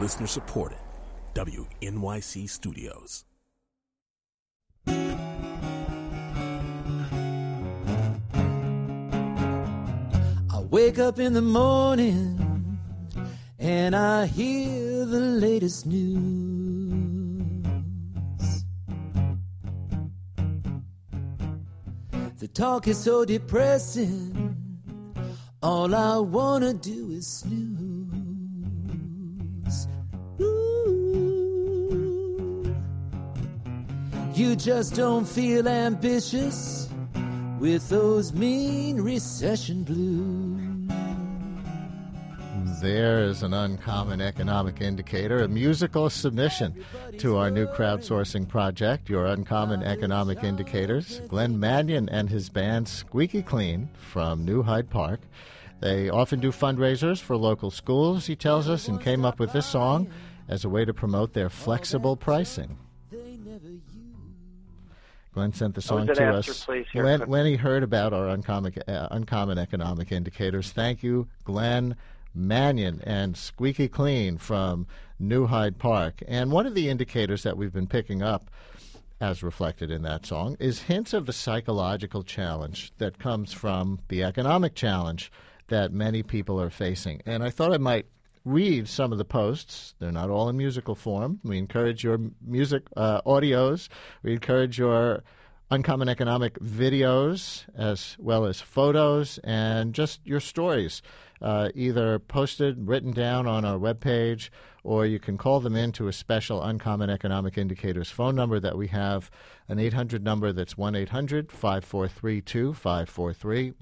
Listener supported. WNYC Studios. I wake up in the morning and I hear the latest news. The talk is so depressing, all I wanna do is snooze. Ooh. You just don't feel ambitious with those mean recession blues. There is an uncommon economic indicator, a musical submission to our new crowdsourcing project, Your Uncommon Economic Indicators. Glenn Mannion and his band Squeaky Clean from New Hyde Park. They often do fundraisers for local schools, he tells us, and came up with this song as a way to promote their flexible pricing. Glenn sent the song to us when he heard about our uncommon economic indicators. Thank you, Glenn Mannion and Squeaky Clean from New Hyde Park. And one of the indicators that we've been picking up, as reflected in that song, is hints of the psychological challenge that comes from the economic challenge that many people are facing. And I thought I might read some of the posts. They're not all in musical form. We encourage your music audios. We encourage your uncommon economic videos as well as photos and just your stories, either posted, written down on our webpage, or you can call them into a special Uncommon Economic Indicators phone number that we have, an 800 number that's 1-800-5432-543,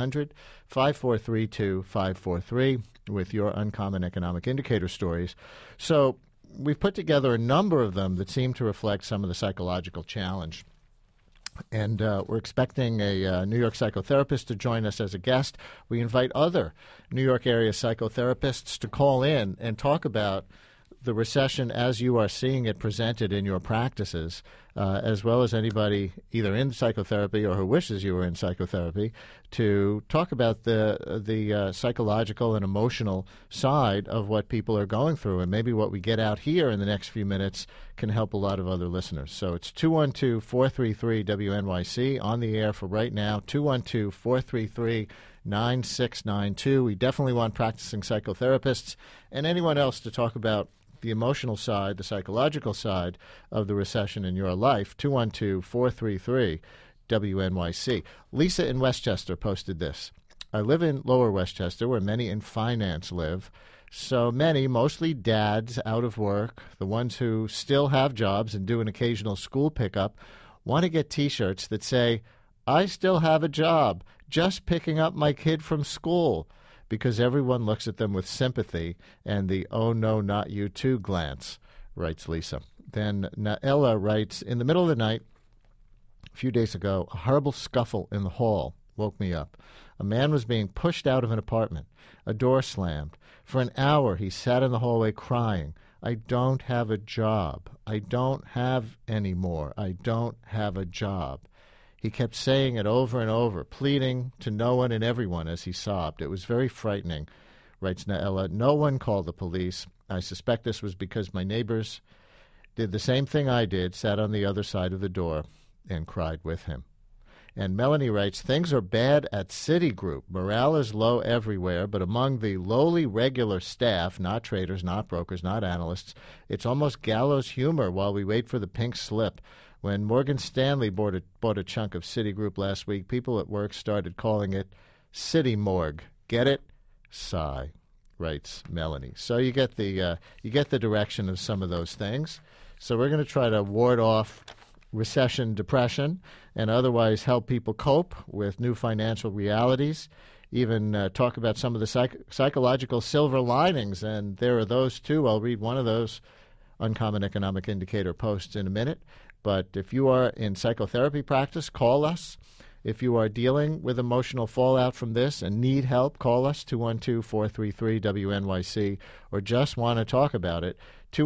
1-800-5432-543 with your Uncommon Economic Indicator stories. So we've put together a number of them that seem to reflect some of the psychological challenge. And we're expecting a New York psychotherapist to join us as a guest. We invite other New York area psychotherapists to call in and talk about the recession as you are seeing it presented in your practices, as well as anybody either in psychotherapy or who wishes you were in psychotherapy, to talk about the psychological and emotional side of what people are going through. And maybe what we get out here in the next few minutes can help a lot of other listeners. So it's 212-433-WNYC on the air for right now, 212-433-9692. We definitely want practicing psychotherapists and anyone else to talk about the emotional side, the psychological side of the recession in your life, 212-433-WNYC. Lisa in Westchester posted this. I live in Lower Westchester, where many in finance live. So many, mostly dads out of work, the ones who still have jobs and do an occasional school pickup, want to get T-shirts that say, I still have a job, just picking up my kid from school, because everyone looks at them with sympathy and the oh no, not you too glance, writes Lisa. Then Naella writes, in the middle of the night, a few days ago, a horrible scuffle in the hall woke me up. A man was being pushed out of an apartment. A door slammed. For an hour he sat in the hallway crying. I don't have a job. I don't have any more. I don't have a job. He kept saying it over and over, pleading to no one and everyone as he sobbed. It was very frightening, writes Naella. No one called the police. I suspect this was because my neighbors did the same thing I did, sat on the other side of the door, and cried with him. And Melanie writes, things are bad at Citigroup. Morale is low everywhere, but among the lowly regular staff, not traders, not brokers, not analysts, it's almost gallows humor while we wait for the pink slip. When Morgan Stanley bought a chunk of Citigroup last week, people at work started calling it City Morgue. Get it? Sigh, writes Melanie. So you get the direction of some of those things. So we're going to try to ward off recession, depression, and otherwise help people cope with new financial realities, even talk about some of the psychological silver linings, and there are those too. I'll read one of those Uncommon Economic Indicator posts in a minute. But if you are in psychotherapy practice, call us. If you are dealing with emotional fallout from this and need help, call us, 212-433-WNYC, or just want to talk about it,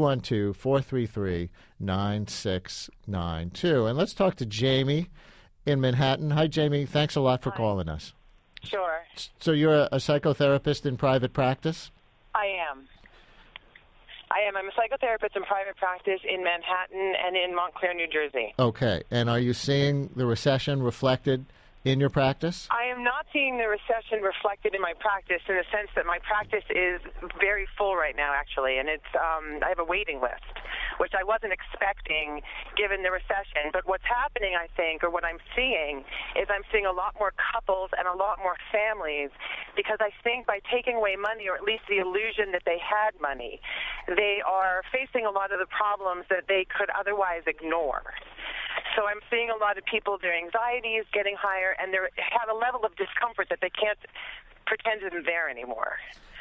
212-433-9692. And let's talk to Jamie in Manhattan. Hi, Jamie. Thanks a lot for calling us. Sure. So you're a psychotherapist in private practice? I am. I am. I'm a psychotherapist in private practice in Manhattan and in Montclair, New Jersey. Okay. And are you seeing the recession reflected in your practice? I am not seeing the recession reflected in my practice in the sense that my practice is very full right now, actually, and it's I have a waiting list, which I wasn't expecting given the recession. But what's happening, I think, or what I'm seeing, is I'm seeing a lot more couples and a lot more families because I think by taking away money, or at least the illusion that they had money, they are facing a lot of the problems that they could otherwise ignore. So I'm seeing a lot of people, their anxiety is getting higher, and they have a level of discomfort that they can't pretend isn't there anymore.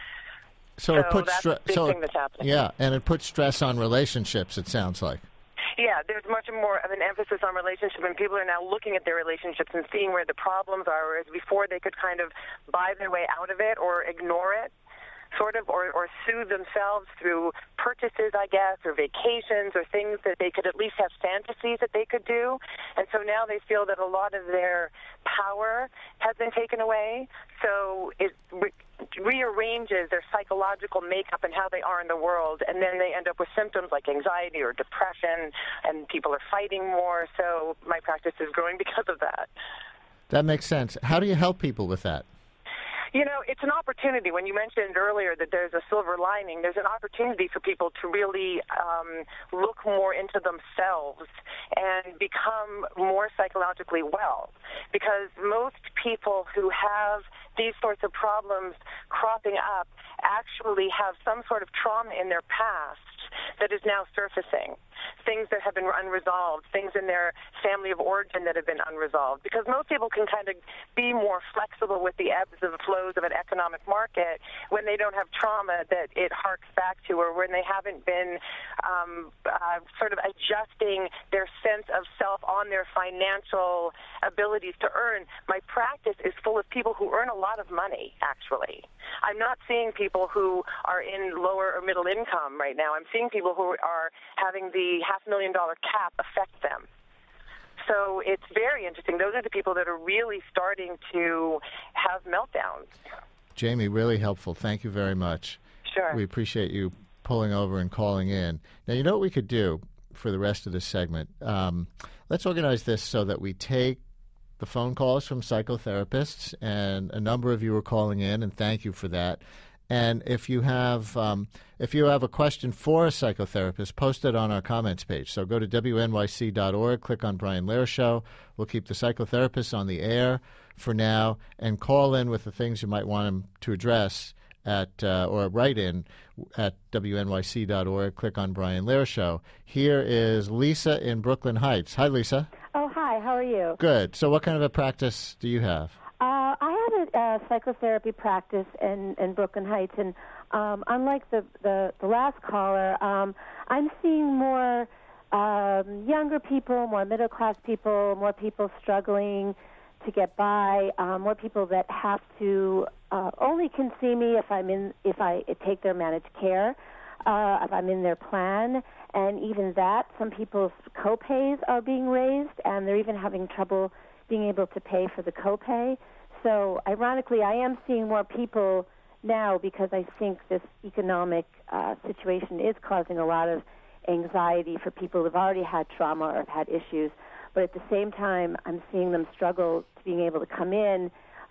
So it puts that's the big thing that's happening. Yeah, and it puts stress on relationships, it sounds like. Yeah, there's much more of an emphasis on relationship, and people are now looking at their relationships and seeing where the problems are, whereas before they could kind of buy their way out of it or ignore it, sort of, or soothe themselves through purchases, I guess, or vacations, or things that they could at least have fantasies that they could do. And so now they feel that a lot of their power has been taken away. So it rearranges their psychological makeup and how they are in the world, and then they end up with symptoms like anxiety or depression, and people are fighting more. So my practice is growing because of that. That makes sense. How do you help people with that? You know, it's an opportunity. When you mentioned earlier that there's a silver lining, there's an opportunity for people to really look more into themselves and become more psychologically well. Because most people who have these sorts of problems cropping up actually have some sort of trauma in their past that is now surfacing. Things that have been unresolved, things in their family of origin that have been unresolved. Because most people can kind of be more flexible with the ebbs and flows of an economic market when they don't have trauma that it harks back to, or when they haven't been sort of adjusting their sense of self on their financial abilities to earn. My practice is full of people who earn a lot of money, actually. I'm not seeing people who are in lower or middle income right now. I'm seeing people who are having the $500,000 cap affect them. So it's very interesting. Those are the people that are really starting to have meltdowns. Jamie, really helpful. Thank you very much. Sure. We appreciate you pulling over and calling in. Now, you know what we could do for the rest of this segment? Let's organize this so that we take the phone calls from psychotherapists, and a number of you are calling in, and thank you for that. And if you have a question for a psychotherapist, post it on our comments page. So go to WNYC.org, click on Brian Lehrer Show. We'll keep the psychotherapists on the air for now, and call in with the things you might want them to address or write in at WNYC.org. Click on Brian Lehrer Show. Here is Lisa in Brooklyn Heights. Hi, Lisa. Oh, hi. How are you? Good. So what kind of a practice do you have? I have a psychotherapy practice in Brooklyn Heights, and unlike the last caller, I'm seeing more younger people, more middle-class people, more people struggling to get by, more people that have to only can see me if I take their managed care, if I'm in their plan, and even that, some people's co-pays are being raised, and they're even having trouble being able to pay for the copay. So, ironically, I am seeing more people now because I think this economic situation is causing a lot of anxiety for people who've already had trauma or have had issues. But at the same time, I'm seeing them struggle to being able to come in,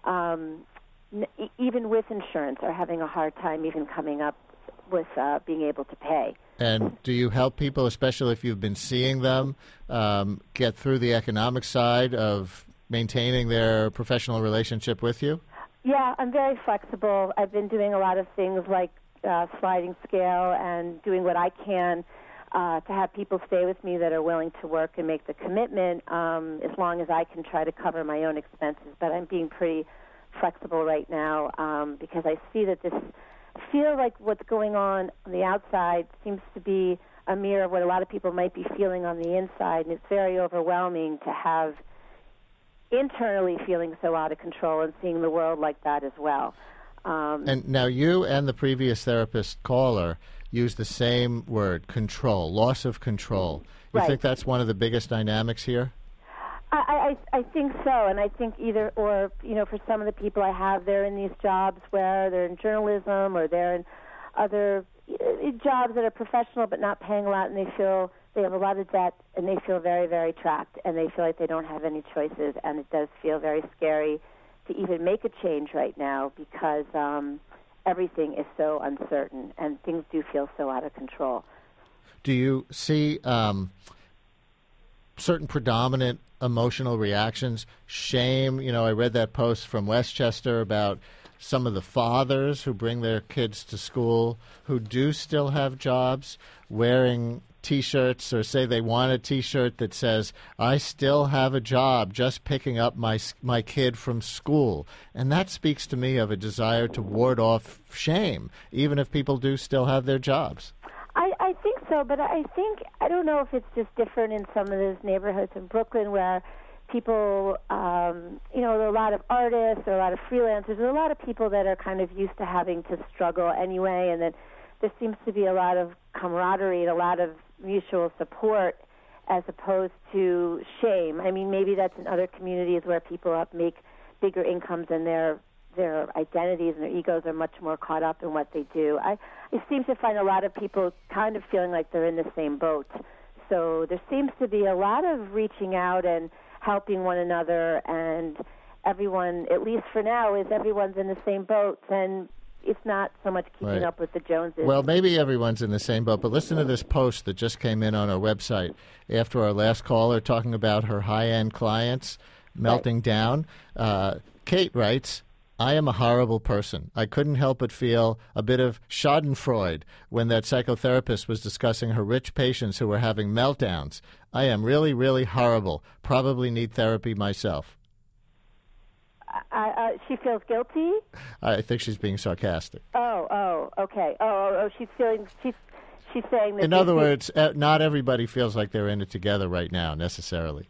even with insurance, or having a hard time even coming up with being able to pay. And do you help people, especially if you've been seeing them, get through the economic side of maintaining their professional relationship with you? Yeah, I'm very flexible. I've been doing a lot of things like sliding scale and doing what I can to have people stay with me that are willing to work and make the commitment, as long as I can try to cover my own expenses. But I'm being pretty flexible right now because I see that I feel like what's going on the outside seems to be a mirror of what a lot of people might be feeling on the inside, and it's very overwhelming to have internally feeling so out of control and seeing the world like that as well. And now you and the previous therapist caller use the same word, control, loss of control. You Right. think that's one of the biggest dynamics here? I think so, and I think either or, for some of the people I have, they're in these jobs where they're in journalism or they're in other jobs that are professional but not paying a lot, and they feel they have a lot of debt, and they feel very, very trapped, and they feel like they don't have any choices, and it does feel very scary to even make a change right now because everything is so uncertain, and things do feel so out of control. Do you see certain predominant emotional reactions? Shame. I read that post from Westchester about some of the fathers who bring their kids to school who do still have jobs wearing T-shirts or say they want a T-shirt that says, I still have a job, just picking up my kid from school. And that speaks to me of a desire to ward off shame, even if people do still have their jobs. I think so, but I don't know if it's just different in some of those neighborhoods in Brooklyn where people, there are a lot of artists, there are a lot of freelancers, there are a lot of people that are kind of used to having to struggle anyway, and then there seems to be a lot of camaraderie and a lot of mutual support as opposed to shame. I mean, maybe that's in other communities where people make bigger incomes and their identities and their egos are much more caught up in what they do. I seem to find a lot of people kind of feeling like they're in the same boat. So there seems to be a lot of reaching out and helping one another, and everyone, at least for now, everyone's in the same boat, and it's not so much keeping up with the Joneses. Well, maybe everyone's in the same boat, but listen to this post that just came in on our website after our last caller talking about her high-end clients melting down. Kate writes, I am a horrible person. I couldn't help but feel a bit of schadenfreude when that psychotherapist was discussing her rich patients who were having meltdowns. I am really, really horrible. Probably need therapy myself. She feels guilty? I think she's being sarcastic. Oh, okay. She's saying that. In other words, not everybody feels like they're in it together right now, necessarily.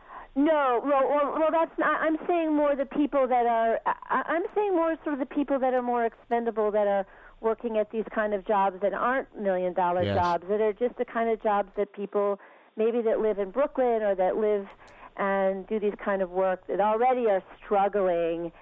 No, well, that's not. I'm saying more the people that are. I'm saying more sort of the people that are more expendable, that are working at these kind of jobs that aren't $1 million jobs, that are just the kind of jobs that people maybe that live in Brooklyn or that live and do these kind of work that already are struggling.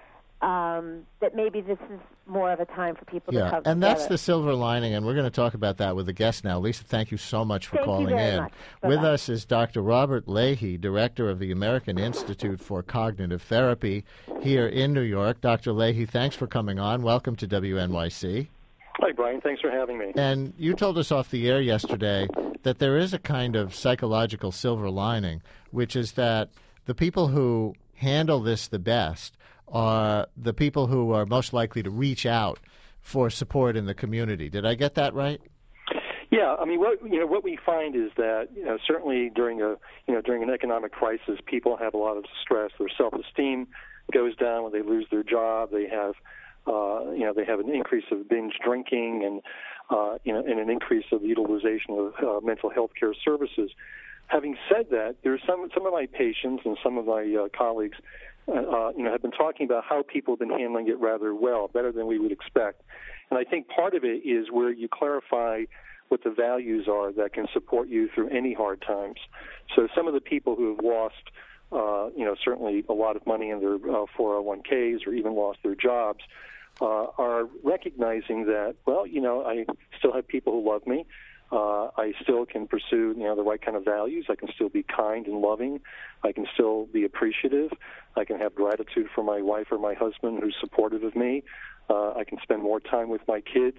That maybe this is more of a time for people to come together. And that's the silver lining, and we're going to talk about that with a guest now. Lisa, thank you so much for calling in. With us is Dr. Robert Leahy, Director of the American Institute for Cognitive Therapy here in New York. Dr. Leahy, thanks for coming on. Welcome to WNYC. Hi, Brian. Thanks for having me. And you told us off the air yesterday that there is a kind of psychological silver lining, which is that the people who handle this the best are the people who are most likely to reach out for support in the community. Did I get that right? Yeah, I mean, what we find is that certainly during an economic crisis, people have a lot of stress. Their self-esteem goes down when they lose their job. They have they have an increase of binge drinking and and an increase of utilization of mental health care services. Having said that, there's some of my patients and some of my colleagues have been talking about how people have been handling it rather well, better than we would expect. And I think part of it is where you clarify what the values are that can support you through any hard times. So some of the people who have lost, certainly a lot of money in their 401ks or even lost their jobs are recognizing that, I still have people who love me. I still can pursue, the right kind of values. I can still be kind and loving. I can still be appreciative. I can have gratitude for my wife or my husband who's supportive of me. I can spend more time with my kids.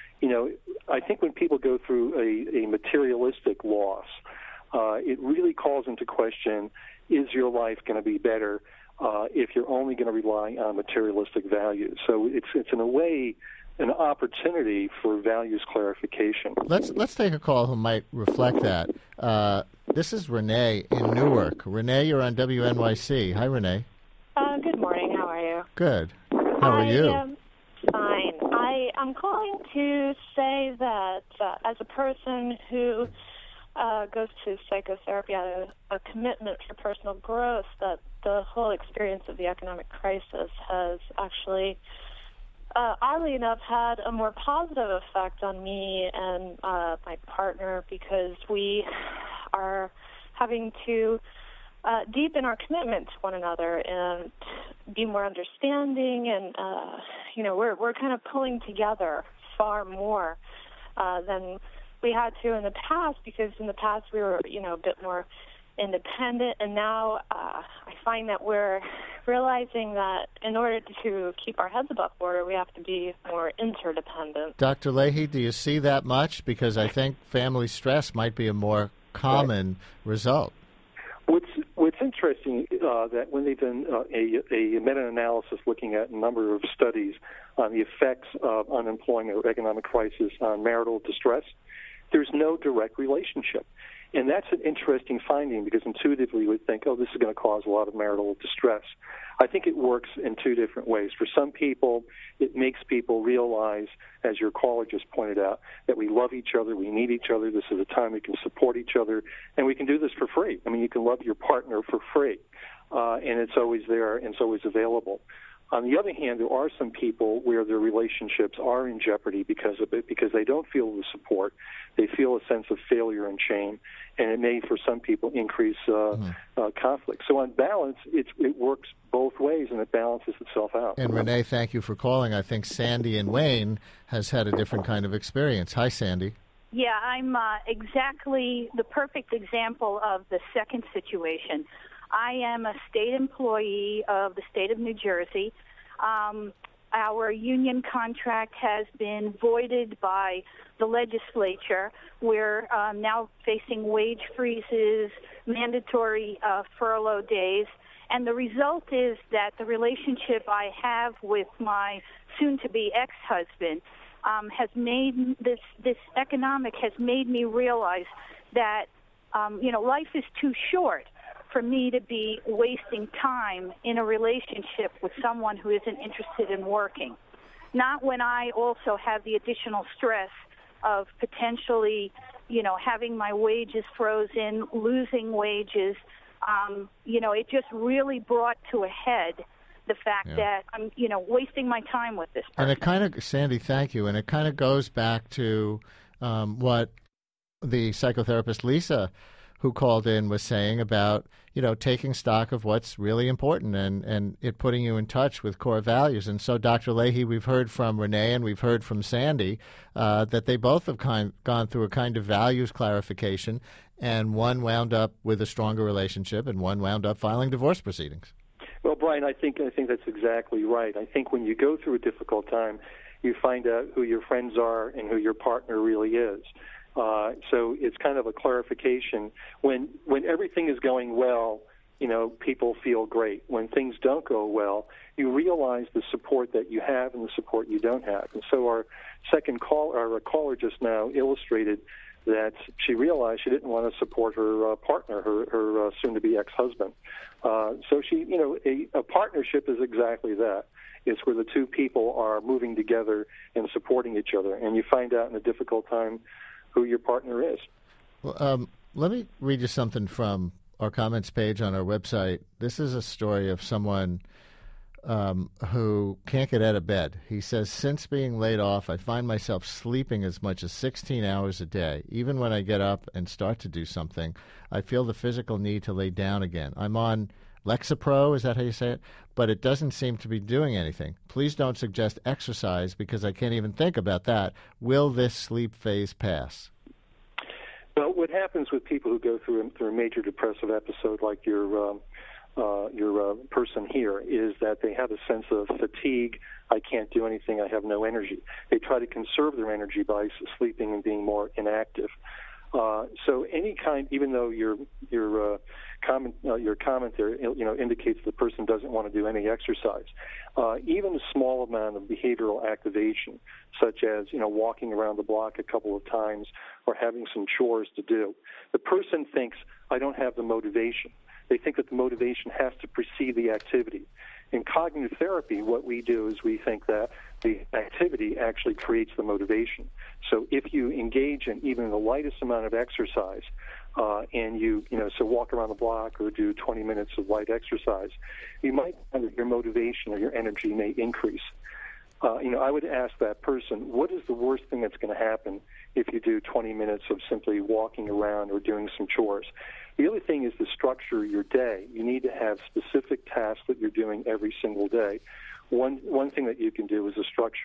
I think when people go through a materialistic loss, it really calls into question, is your life going to be better if you're only going to rely on materialistic values? So it's in a way an opportunity for values clarification. Let's take a call who might reflect that. This is Renee in Newark. Renee, you're on WNYC. Hi, Renee. Good morning. How are you? Good. How are you? Fine. I'm calling to say that as a person who goes to psychotherapy out of a commitment for personal growth, that the whole experience of the economic crisis has actually oddly enough, had a more positive effect on me and my partner, because we are having to deepen our commitment to one another and be more understanding, and we're kind of pulling together far more than we had to in the past, because in the past we were, a bit more independent, and now I find that we're realizing that in order to keep our heads above water, we have to be more interdependent. Dr. Leahy, do you see that much? Because I think family stress might be a more common result. What's interesting that when they've done a meta-analysis looking at a number of studies on the effects of unemployment or economic crisis on marital distress, there's no direct relationship. And that's an interesting finding, because intuitively you would think, this is going to cause a lot of marital distress. I think it works in two different ways. For some people, it makes people realize, as your caller just pointed out, that we love each other, we need each other, this is a time we can support each other, and we can do this for free. I mean, you can love your partner for free, and it's always there and it's always available. On the other hand, there are some people where their relationships are in jeopardy because of it, because they don't feel the support. They feel a sense of failure and shame, and it may, for some people, increase conflict. So on balance, it works both ways, and it balances itself out. And Renee, thank you for calling. I think Sandy in Wayne has had a different kind of experience. Hi, Sandy. Yeah, I'm exactly the perfect example of the second situation. I am a state employee of the state of New Jersey. Our union contract has been voided by the legislature. We're now facing wage freezes, mandatory furlough days, and the result is that the relationship I have with my soon-to-be ex-husband has made this economic has made me realize that life is too short for me to be wasting time in a relationship with someone who isn't interested in working. Not when I also have the additional stress of potentially, having my wages frozen, losing wages. It just really brought to a head the fact that I'm, wasting my time with this person. And Sandy, thank you. And it kind of goes back to what the psychotherapist Lisa, who called in, was saying about, taking stock of what's really important and it putting you in touch with core values. And so, Dr. Leahy, we've heard from Renee and we've heard from Sandy that they both have gone through a kind of values clarification, and one wound up with a stronger relationship and one wound up filing divorce proceedings. Well, Brian, I think that's exactly right. I think when you go through a difficult time, you find out who your friends are and who your partner really is. So it's kind of a clarification. When everything is going well, people feel great. When things don't go well, you realize the support that you have and the support you don't have. And so our caller just now illustrated that she realized she didn't want to support her partner, her soon-to-be ex-husband. So she, a partnership is exactly that. It's where the two people are moving together and supporting each other. And you find out in a difficult time who your partner is. Well, let me read you something from our comments page on our website. This is a story of someone who can't get out of bed. He says, since being laid off, I find myself sleeping as much as 16 hours a day. Even when I get up and start to do something, I feel the physical need to lay down again. I'm on Lexapro, is that how you say it? But it doesn't seem to be doing anything. Please don't suggest exercise because I can't even think about that. Will this sleep phase pass? Well, what happens with people who go through a major depressive episode like your person here is that they have a sense of fatigue. I can't do anything. I have no energy. They try to conserve their energy by sleeping and being more inactive. So any kind, even though your comment there, indicates the person doesn't want to do any exercise, even a small amount of behavioral activation, such as walking around the block a couple of times or having some chores to do, the person thinks, I don't have the motivation. They think that the motivation has to precede the activity. In cognitive therapy, what we do is we think that the activity actually creates the motivation. So if you engage in even the lightest amount of exercise, and so walk around the block or do 20 minutes of light exercise, you might find that your motivation or your energy may increase. I would ask that person, what is the worst thing that's going to happen if you do 20 minutes of simply walking around or doing some chores? The other thing is to structure your day. You need to have specific tasks that you're doing every single day. One thing that you can do is to structure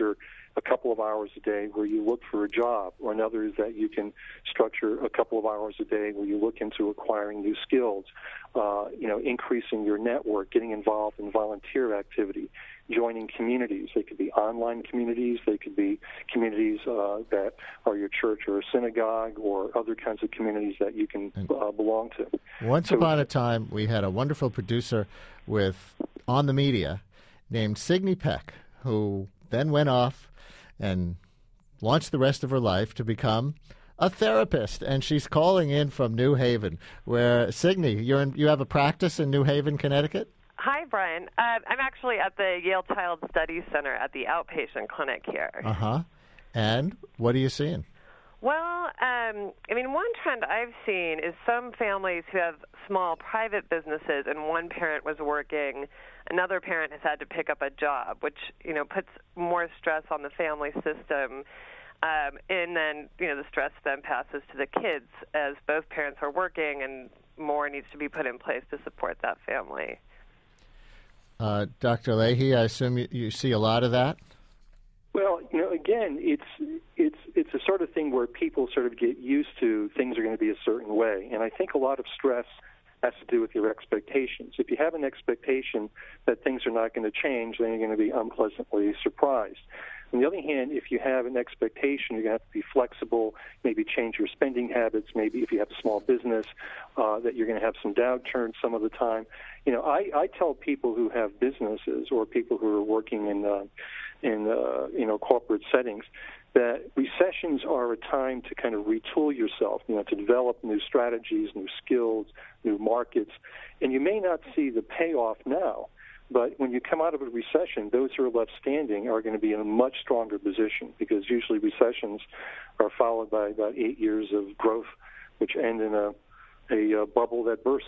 a couple of hours a day where you look for a job, or another is that you can structure a couple of hours a day where you look into acquiring new skills, increasing your network, getting involved in volunteer activity, joining communities. They could be online communities. They could be communities that are your church or a synagogue, or other kinds of communities that you can belong to. Once upon a time, we had a wonderful producer on the media named Signe Peck, who then went off and launched the rest of her life to become a therapist, and she's calling in from New Haven, where, Signe, you have a practice in New Haven, Connecticut? Hi, Brian. I'm actually at the Yale Child Studies Center at the outpatient clinic here. Uh-huh. And what are you seeing? Well, one trend I've seen is some families who have small private businesses and one parent was working, another parent has had to pick up a job, which, puts more stress on the family system. And then, the stress then passes to the kids as both parents are working and more needs to be put in place to support that family. Dr. Leahy, I assume you see a lot of that? Well, again, it's a sort of thing where people sort of get used to things are going to be a certain way. And I think a lot of stress has to do with your expectations. If you have an expectation that things are not going to change, then you're going to be unpleasantly surprised. On the other hand, if you have an expectation, you're going to have to be flexible, maybe change your spending habits, maybe if you have a small business, that you're going to have some downturns some of the time. I tell people who have businesses or people who are working in corporate settings that recessions are a time to kind of retool yourself, to develop new strategies, new skills, new markets. And you may not see the payoff now, but when you come out of a recession, those who are left standing are going to be in a much stronger position, because usually recessions are followed by about 8 years of growth, which end in a bubble that bursts.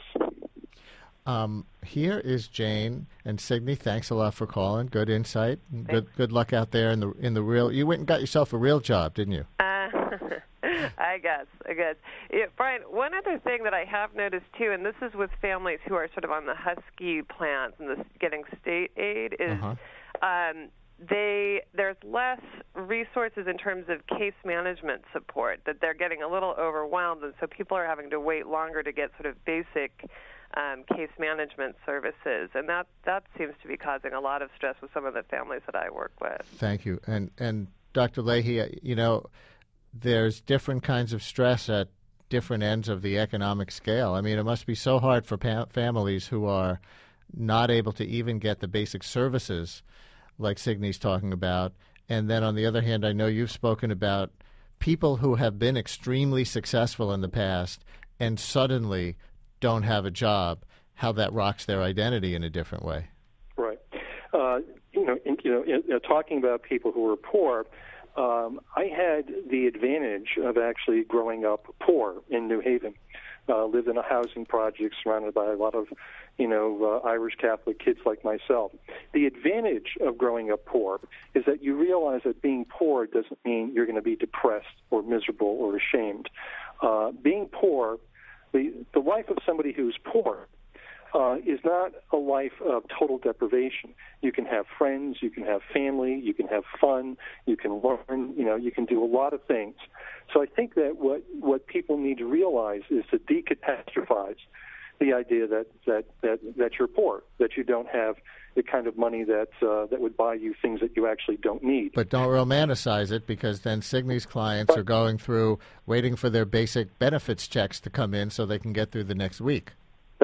Here is Jane and Signe. Thanks a lot for calling. Good insight. Good luck out there in the real. You went and got yourself a real job, didn't you? I guess. Yeah, Brian, one other thing that I have noticed too, and this is with families who are sort of on the Husky plans and getting state aid, is there's less resources in terms of case management support, that they're getting a little overwhelmed, and so people are having to wait longer to get sort of basic case management services, and that seems to be causing a lot of stress with some of the families that I work with. Thank you. And Dr. Leahy, there's different kinds of stress at different ends of the economic scale. I mean, it must be so hard for families who are not able to even get the basic services like Signe's talking about. And then on the other hand, I know you've spoken about people who have been extremely successful in the past and suddenly don't have a job, how that rocks their identity in a different way. Right. Talking about people who are poor, I had the advantage of actually growing up poor in New Haven. Lived in a housing project surrounded by a lot of, Irish Catholic kids like myself. The advantage of growing up poor is that you realize that being poor doesn't mean you're going to be depressed or miserable or ashamed. Being poor, the life of somebody who's poor is not a life of total deprivation. You can have friends, you can have family, you can have fun, you can learn, you can do a lot of things. So I think that what people need to realize is to decatastrophize the idea that you're poor, that you don't have the kind of money that would buy you things that you actually don't need. But don't romanticize it, because then Signe's clients are going through waiting for their basic benefits checks to come in so they can get through the next week.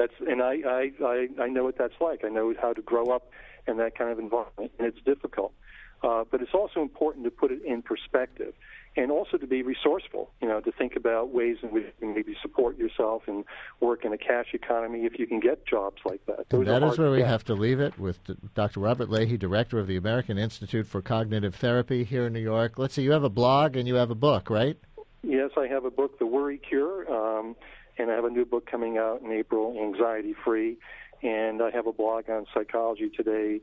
I know what that's like. I know how to grow up in that kind of environment, and it's difficult. But it's also important to put it in perspective, and also to be resourceful, to think about ways in which you can maybe support yourself and work in a cash economy if you can get jobs like that. And that is where we have to leave it with Dr. Robert Leahy, director of the American Institute for Cognitive Therapy here in New York. Let's see, you have a blog and you have a book, right? Yes, I have a book, The Worry Cure, and I have a new book coming out in April, Anxiety Free, and I have a blog on psychologytoday.com,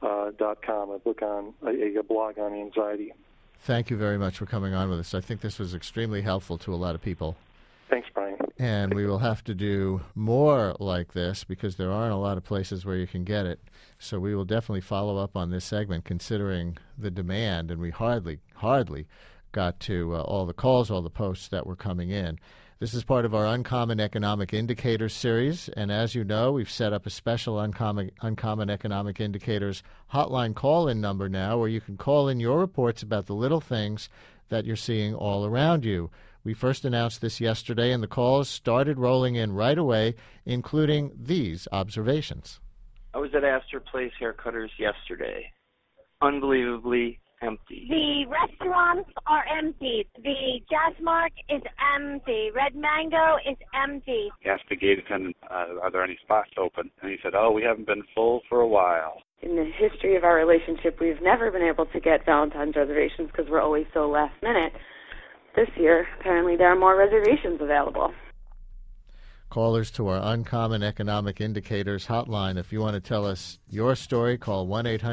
a blog on anxiety. Thank you very much for coming on with us. I think this was extremely helpful to a lot of people. Thanks, Brian. And we will have to do more like this because there aren't a lot of places where you can get it. So we will definitely follow up on this segment considering the demand, and we hardly got to all the calls, all the posts that were coming in. This is part of our Uncommon Economic Indicators series, and as you know, we've set up a special Uncommon Economic Indicators hotline call-in number now where you can call in your reports about the little things that you're seeing all around you. We first announced this yesterday, and the calls started rolling in right away, including these observations. I was at Astor Place Haircutters yesterday. Unbelievably empty. The restaurants are empty. The Jazz Mark is empty. Red Mango is empty. Asked the gate attendant, are there any spots open? And he said, we haven't been full for a while. In the history of our relationship, we've never been able to get Valentine's reservations because we're always so last minute. This year, apparently there are more reservations available. Callers to our Uncommon Economic Indicators hotline, if you want to tell us your story, call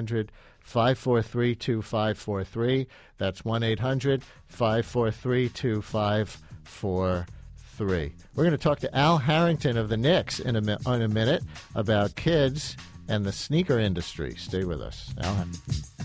1-800-543-2543. That's 1-800-543-2543. We're going to talk to Al Harrington of the Knicks in a minute about kids and the sneaker industry. Stay with us. Al Harrington.